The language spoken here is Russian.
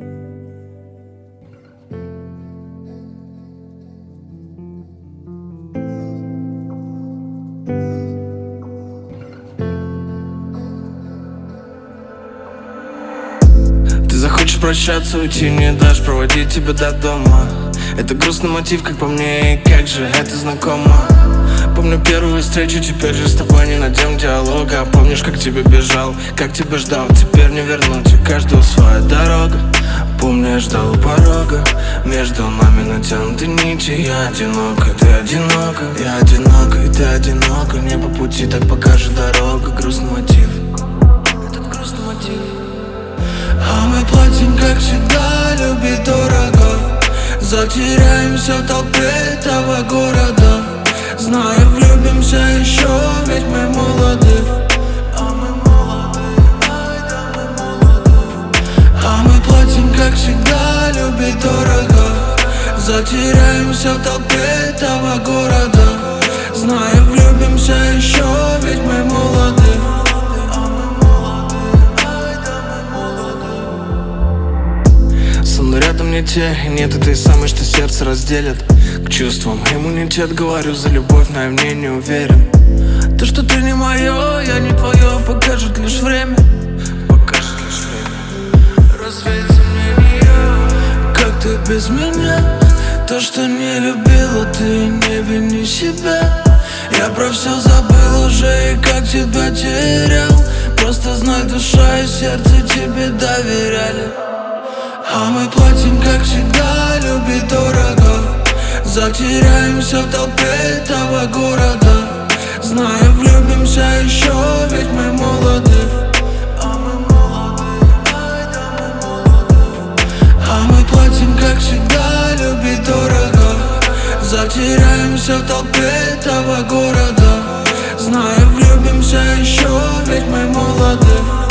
Ты захочешь прощаться, уйти не дашь, проводить тебя до дома. Это грустный мотив, как по мне, и как же это знакомо. Помню первую встречу, теперь же с тобой не найдем диалога. Помнишь, как тебе бежал, как тебя ждал, теперь не вернуть, у каждого своя дорога. Помню, я ждал у порога, между нами натянуты нити. Я одинока, ты одинока, я одинока, и ты одинока. Не по пути, так покажет дорога. Грустный мотив, этот грустный мотив. А мы платим, как всегда, любить дорого. Затеряемся в толпе этого города. Знаю, влюбимся еще, ведь мы молоды. А мы молоды, ай да мы молоды. А мы платим, как всегда, любить дорого. Затеряемся в толпе этого города. Знаю, влюбимся еще, ведь мы молоды. Но рядом не те, и нет этой самой, что сердце разделит. К чувствам иммунитет, говорю за любовь, но я в ней не уверен. То, что ты не мое, я не твое, покажет лишь время. Покажет лишь время. Развеется мнение, как ты без меня. То, что не любила, ты не вини себя. Я про все забыл уже и как тебя терял. Просто знай, душа и сердце тебе доверяли. А мы платим, как всегда, любить дорого. Затеряемся в толпе этого города. Знаю, влюбимся еще, ведь мы молоды. А мы молоды, ай да мы молоды. А мы платим, как всегда, любить дорого. Затеряемся в толпе этого города. Знаю, влюбимся еще, ведь мы молоды.